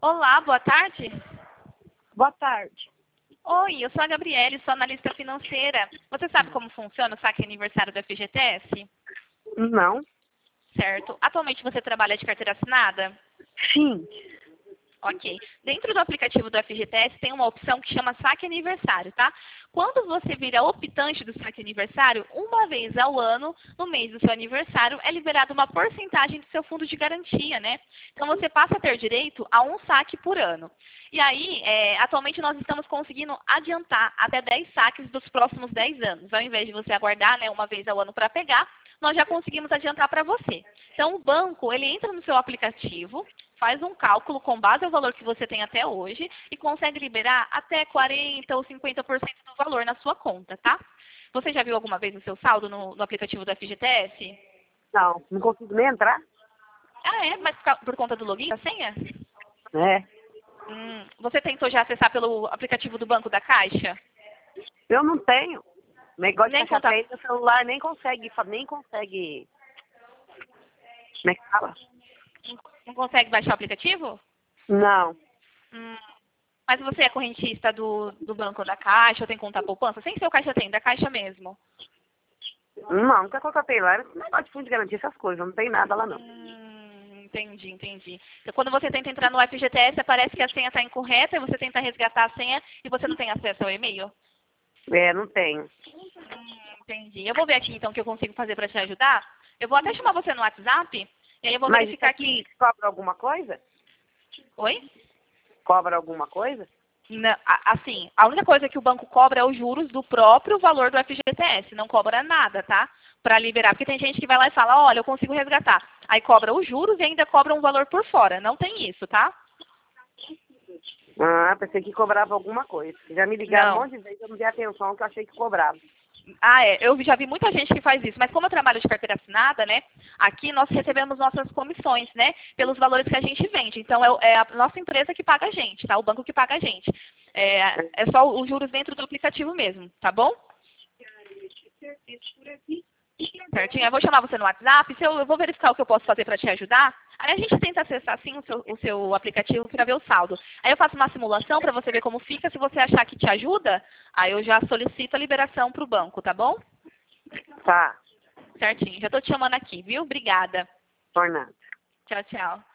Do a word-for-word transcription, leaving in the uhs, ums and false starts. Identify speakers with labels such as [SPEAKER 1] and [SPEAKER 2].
[SPEAKER 1] Olá, boa tarde.
[SPEAKER 2] Boa tarde.
[SPEAKER 1] Oi, eu sou a Gabriele, sou analista financeira. Você sabe como funciona o saque aniversário do F G T S?
[SPEAKER 2] Não?
[SPEAKER 1] Certo. Atualmente você trabalha de carteira assinada?
[SPEAKER 2] Sim.
[SPEAKER 1] Ok. Dentro do aplicativo do F G T S tem uma opção que chama saque aniversário, tá? Quando você vira optante do saque aniversário, uma vez ao ano, no mês do seu aniversário, é liberada uma porcentagem do seu fundo de garantia, né? Então você passa a ter direito a um saque por ano. E aí, é, atualmente nós estamos conseguindo adiantar até dez saques dos próximos dez anos. Ao invés de você aguardar, né, uma vez ao ano para pegar, nós já conseguimos adiantar para você. Então o banco, ele entra no seu aplicativo, faz um cálculo com base ao valor que você tem até hoje e consegue liberar até quarenta ou cinquenta por cento do valor na sua conta, tá? Você já viu alguma vez o seu saldo no, no aplicativo do F G T S?
[SPEAKER 2] Não, não consigo nem entrar.
[SPEAKER 1] Ah, é? Mas por ca- por conta do login, a senha?
[SPEAKER 2] É.
[SPEAKER 1] Hum, você tentou já acessar pelo aplicativo do Banco da Caixa?
[SPEAKER 2] Eu não tenho. Negócio de
[SPEAKER 1] Nem
[SPEAKER 2] caixa
[SPEAKER 1] conta...
[SPEAKER 2] preta, o celular nem consegue, fa- nem consegue. Como é que fala?
[SPEAKER 1] Não consegue baixar o aplicativo?
[SPEAKER 2] Não.
[SPEAKER 1] Hum, mas você é correntista do, do Banco da Caixa ou tem conta poupança? Sem ser o Caixa tem, da Caixa mesmo.
[SPEAKER 2] Não, nunca contratei lá. Esse negócio de fundo de garantia, essas coisas. Não tem nada lá, não.
[SPEAKER 1] Hum, entendi, entendi. Então, quando você tenta entrar no F G T S, aparece que a senha está incorreta e você tenta resgatar a senha e você não tem acesso ao e-mail?
[SPEAKER 2] É, não tenho.
[SPEAKER 1] Hum, entendi. Eu vou ver aqui, então, o que eu consigo fazer para te ajudar. Eu vou até chamar você no WhatsApp e aí eu vou
[SPEAKER 2] Mas isso
[SPEAKER 1] verificar
[SPEAKER 2] aqui
[SPEAKER 1] aqui.
[SPEAKER 2] cobra alguma coisa?
[SPEAKER 1] Oi?
[SPEAKER 2] Cobra alguma coisa?
[SPEAKER 1] Na- a- assim, a única coisa que o banco cobra é os juros do próprio valor do F G T S. Não cobra nada, tá? Para liberar. Porque tem gente que vai lá e fala, olha, eu consigo resgatar. Aí cobra os juros e ainda cobra um valor por fora. Não tem isso, tá?
[SPEAKER 2] Ah, pensei que cobrava alguma coisa. Já me ligaram um
[SPEAKER 1] Não.
[SPEAKER 2] monte de vezes, eu não dei atenção, que eu achei que cobrava.
[SPEAKER 1] Ah, é. Eu já vi muita gente que faz isso. Mas como eu trabalho de carteira assinada, né? Aqui nós recebemos nossas comissões, né? Pelos valores que a gente vende. Então é, é a nossa empresa que paga a gente, tá? O banco que paga a gente. É, é só os juros dentro do aplicativo mesmo, tá bom? Certinho. Eu vou chamar você no WhatsApp. Se eu, eu vou verificar o que eu posso fazer para te ajudar. Aí a gente tenta acessar sim o seu, o seu aplicativo para ver o saldo. Aí eu faço uma simulação para você ver como fica. Se você achar que te ajuda, aí eu já solicito a liberação para o banco, tá bom?
[SPEAKER 2] Tá.
[SPEAKER 1] Certinho. Já estou te chamando aqui, viu? Obrigada.
[SPEAKER 2] Por nada.
[SPEAKER 1] Tchau, tchau.